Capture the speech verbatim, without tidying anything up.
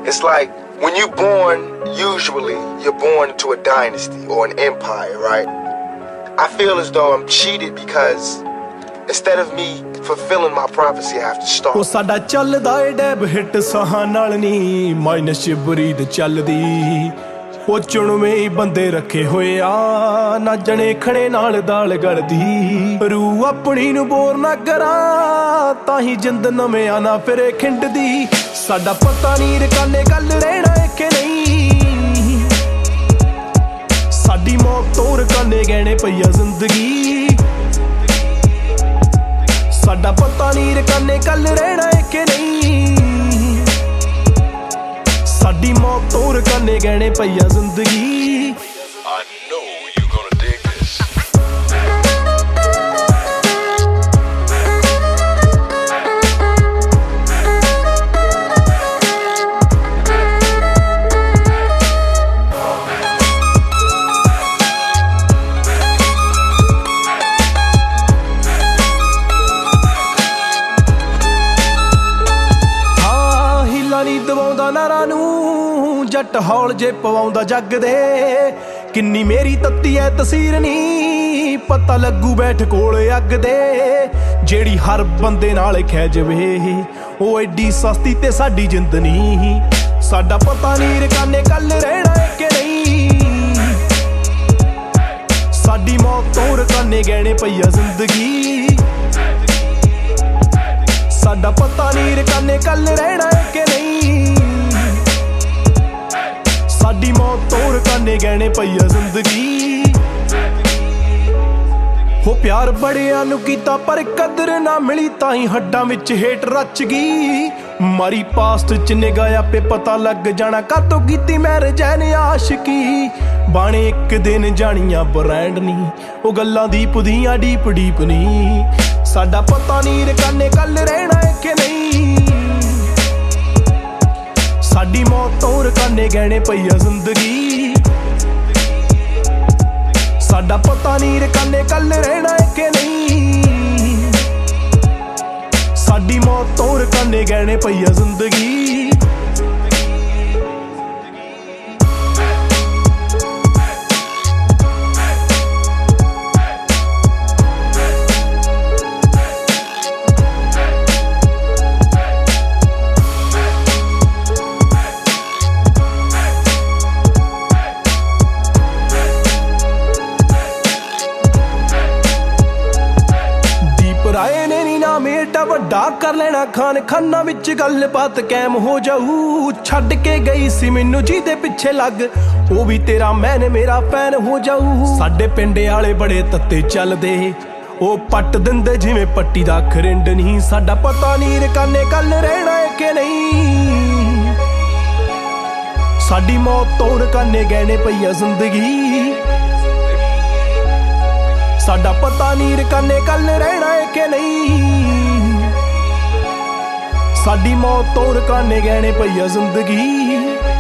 It's like when you're born, usually you're born into a dynasty or an empire, right? I feel as though I'm cheated because instead of me fulfilling my prophecy, I have to start. ਉਹ ਸਾਡਾ ਚੱਲਦਾ ਏ Deb hit ਸਾਹਾਂ ਨਾਲ ਨੀ minus ਚ ਬਰੀਦ ਚੱਲਦੀ ਉਹ ਚੁਣਵੇਂ ਹੀ ਬੰਦੇ ਰੱਖੇ ਹੋਏ ਆ ਨਾ ਜਣੇ ਖਣੇ ਨਾਲ ਦਾਲ ਗਲਦੀ ਰੂ ਆਪਣੀ ਨੂੰ ਬੋਰ ਨਾ ਕਰਾਂ ਤਾਂ ਹੀ ਜਿੰਦ ਨਵਿਆਂ ਨਾ ਫਿਰੇ ਖਿੰਡਦੀ ਸਾਡਾ ਪਤਾ ਨੀ ਰਕਾਨੇ ਗੱਲ ਰਹਿਣਾ ਏ ਕਿ ਨਹੀਂ ਸਾਡੀ ਮੌਤ ਤੋਂ ਰਕਾਨੇ ਗਹਿਣੇ ਪਈਆ ਜ਼ਿੰਦਗੀ ਸਾਡਾ ਪਤਾ ਨੀ ਰਕਾਨੇ ਕੱਲ ਰਹਿਣਾ ਏ ਕਿ ਨਹੀਂ ਸਾਡੀ ਮੌਤ ਤੋਂ ਰਕਾਨੇ ਗਹਿਣੇ ਪਈਆ ਜ਼ਿੰਦਗੀ ਦਵਾਉਂਦਾ ਨਾਰਾਂ ਨੂੰ ਜੱਟ ਹੌਲ ਜੇ ਪਵਾਉਂਦਾ ਜੱਗ ਦੇ ਕਿੰਨੀ ਮੇਰੀ ਤੱਤੀ ਐ ਤਸੀਰ ਨੀ ਪਤਾ ਲੱਗੂ ਬੈਠ ਕੋਲ ਅੱਗ ਦੇ ਜਿਹੜੀ ਹਰ ਬੰਦੇ ਨਾਲ ਖਹਿ ਜਵੇ ਉਹ ਐਡੀ ਸਸਤੀ ਤੇ ਸਾਡੀ ਜਿੰਦ ਨੀ ਸਾਡਾ ਪਤਾ ਨੀ ਰਕਾਨੇ ਕੱਲ ਰਹਿਣਾ ਏ ਕਿ ਨਹੀਂ ਸਾਡੀ ਮੌਤ ਤੋਂ ਰਕਾਨੇ ਗਹਿਣੇ ਪਈਆ ਜ਼ਿੰਦਗੀ ਸਾਡਾ ਪਤਾ ਨੀ ਰਕਾਨੇ ਕੱਲ ਰਹਿਣਾ ਏ ਕਿ ਨਹੀਂ ਸਾਡੀ ਮੌਤ ਤੋਂ ਰਕਾਨੇ ਗਹਿਣੇ ਪਈਆ ਜ਼ਿੰਦਗੀ ਹੋ ਪਿਆਰ ਬੜਿਆਂ ਨੂੰ ਕੀਤਾ ਪਰ ਕਦਰ ਨਾ ਮਿਲੀ ਤਾਂ ਹੀ ਹੱਡਾਂ ਵਿੱਚ ਹੇਠ ਰਚ ਗਈ ਮਾਰੀ ਪਾਸਟ ਚ ਨਿਗਾਹ ਆਪੇ ਪਤਾ ਲੱਗ ਜਾਣਾ ਕਾਤੋਂ ਕੀਤੀ ਮੈਂ ਰਜੈਨ ਆਸ਼ਕੀ ਬਾਣੇ ਇੱਕ ਦਿਨ ਜਾਣੀਆਂ ਬ੍ਰਾਂਡ ਨੀ ਉਹ ਗੱਲਾਂ ਦੀਪ ਦੀਆਂ ਡੀਪ ਡੀਪ ਨੀ ਸਾਡਾ ਪਤਾ ਨੀ ਰਕਾਨੇ ਕੱਲ ਰਹਿਣਾ ਏ ਕਿ ਨਹੀਂ ਸਾਡੀ ਮੌਤ ਤੋਂ ਰਕਾਨੇ ਗਹਿਣੇ ਪਈਆ ਜ਼ਿੰਦਗੀ ਸਾਡਾ ਪਤਾ ਨੀ ਰਕਾਨੇ ਕੱਲ ਰਹਿਣਾ ਏ ਕਿ ਨਹੀਂ ਸਾਡੀ ਮੌਤ ਤੋਂ ਰਕਾਨੇ ਗਹਿਣੇ ਪਈਆ ਜ਼ਿੰਦਗੀ ਰਾਏ ਨੇ ਨੀ ਨਾਮ ਏਡਾ ਵੱਡਾ ਕਰ ਲੈਣਾ ਖਾਨ ਖਾਨਾ ਵਿੱਚ ਗੱਲਬਾਤ ਕੈਮ ਹੋ ਜਾਊ ਛੱਡ ਕੇ ਗਈ ਸੀ ਮੈਨੂੰ ਜਿਹਦੇ ਪਿੱਛੇ ਲੱਗ ਉਹ ਵੀ ਤੇਰਾ ਮੈਨ ਮੇਰਾ ਫੈਨ ਹੋ ਜਾਊ ਸਾਡੇ ਪਿੰਡੇ ਵਾਲੇ ਬੜੇ ਤੱਤੇ ਚੱਲਦੇ ਉਹ ਪੱਟ ਦਿੰਦੇ ਜਿਵੇਂ ਪੱਟੀ ਦਾ ਖਰਿੰਡ ਨਹੀਂ ਸਾਡਾ ਪਤਾ ਨੀ ਰਕਾਨੇ ਕੱਲ ਰਹਿਣਾ ਏ ਕਿ ਨਹੀਂ ਸਾਡੀ ਮੌਤ ਤੋਂ ਰਕਾਨੇ ਗਹਿਣੇ ਪਈਆ ਜ਼ਿੰਦਗੀ ਸਾਡਾ ਪਤਾ ਨੀ ਰਕਾਨੇ ਕੱਲ ਰਹਿਣਾ ਏ ਕਿ ਨਹੀਂ ਸਾਡੀ ਮੌਤ ਤੋਂ ਰਕਾਨੇ ਗਹਿਣੇ ਪਈਆ ਜ਼ਿੰਦਗੀ